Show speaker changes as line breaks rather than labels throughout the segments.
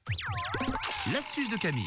L'astuce de Camille.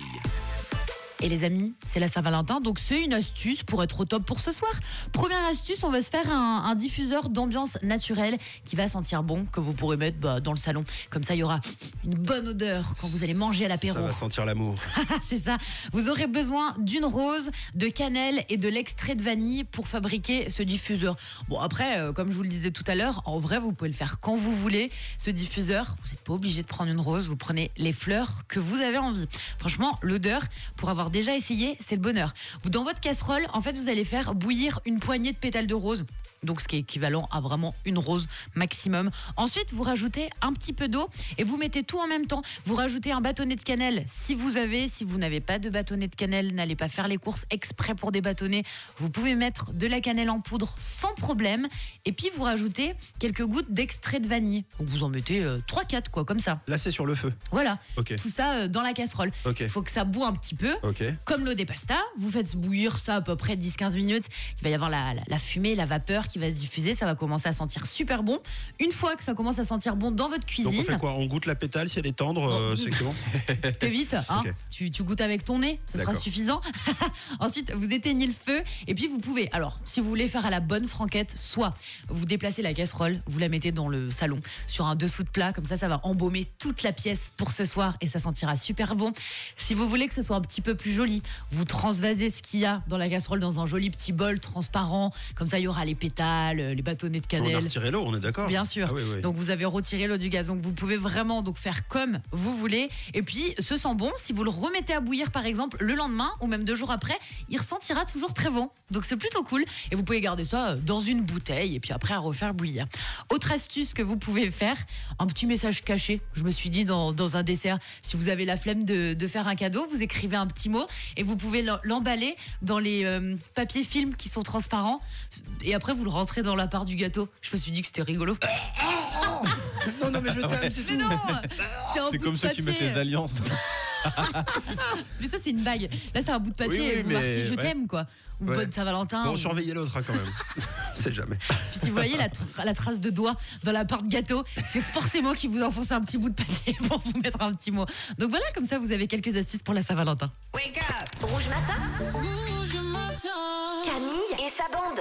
Et les amis, c'est la Saint-Valentin, donc c'est une astuce pour être au top pour ce soir. Première astuce, on va se faire un diffuseur d'ambiance naturelle qui va sentir bon, que vous pourrez mettre dans le salon. Comme ça, il y aura une bonne odeur quand vous allez manger à l'apéro.
Ça va sentir l'amour.
C'est ça. Vous aurez besoin d'une rose, de cannelle et de l'extrait de vanille pour fabriquer ce diffuseur. Bon, après, comme je vous le disais tout à l'heure, en vrai, vous pouvez le faire quand vous voulez. Ce diffuseur, vous n'êtes pas obligé de prendre une rose, vous prenez les fleurs que vous avez envie. Franchement, l'odeur, pour avoir déjà essayé, c'est le bonheur. Dans votre casserole, en fait, vous allez faire bouillir une poignée de pétales de rose. Donc, ce qui est équivalent à vraiment une rose maximum. Ensuite, vous rajoutez un petit peu d'eau et vous mettez tout en même temps. Vous rajoutez un bâtonnet de cannelle si vous n'avez pas de bâtonnet de cannelle, n'allez pas faire les courses exprès pour des bâtonnets. Vous pouvez mettre de la cannelle en poudre sans problème. Et puis, vous rajoutez quelques gouttes d'extrait de vanille. Donc, vous en mettez 3-4, quoi, comme ça.
Là, c'est sur le feu.
Voilà.
Ok.
Tout ça dans la casserole.
Ok.
Il faut que ça boue un petit peu.
Ok.
Comme l'eau des pastas, vous faites bouillir ça à peu près 10-15 minutes. Il va y avoir la fumée, la vapeur qui va se diffuser. Ça va commencer à sentir super bon. Une fois que ça commence à sentir bon dans votre cuisine.
Donc on fait quoi? On goûte la pétale, si elle est tendre, c'est que c'est bon.
T'évites, hein.
Ok.
Tu goûtes avec ton nez, ce sera
D'accord.
suffisant. Ensuite, vous éteignez le feu et puis vous pouvez, alors si vous voulez faire à la bonne franquette, soit vous déplacez la casserole, vous la mettez dans le salon sur un dessous de plat, comme ça va embaumer toute la pièce pour ce soir et ça sentira super bon. Si vous voulez que ce soit un petit peu plus joli, vous transvasez ce qu'il y a dans la casserole dans un joli petit bol transparent, comme ça il y aura les pétales, les bâtonnets de
On a
cannelle.
retiré l'eau, on est d'accord?
Bien sûr.
Ah oui, oui.
Donc vous avez retiré l'eau du gaz. Donc vous pouvez vraiment faire comme vous voulez. Et puis ce sent bon. Si vous le remettez à bouillir par exemple le lendemain ou même 2 jours après, il ressentira toujours très bon. Donc c'est plutôt cool. Et vous pouvez garder ça dans une bouteille et puis après à refaire bouillir. Autre astuce que vous pouvez faire, un petit message caché. Je me suis dit dans un dessert, si vous avez la flemme de faire un cadeau, vous écrivez un petit mot et vous pouvez l'emballer dans les papiers films qui sont transparents. Et après vous le rentrez dans la part du gâteau. Je me suis dit que c'était rigolo.
Non, mais je t'aime, c'est tout.
Mais non,
C'est comme ceux qui mettent les alliances.
Mais ça, c'est une bague. Là, c'est un bout de papier.
Oui,
vous
mais
marquez je
ouais.
t'aime, quoi. Ou
Ouais.
bonne Saint-Valentin.
Bon,
ou-
surveillez l'autre quand même. C'est jamais.
Puis si vous voyez la trace de doigt dans la part de gâteau, c'est forcément qu'il vous enfonce un petit bout de papier pour vous mettre un petit mot. Donc voilà, comme ça, vous avez quelques astuces pour la Saint-Valentin.
Rouge matin. Camille et sa bande.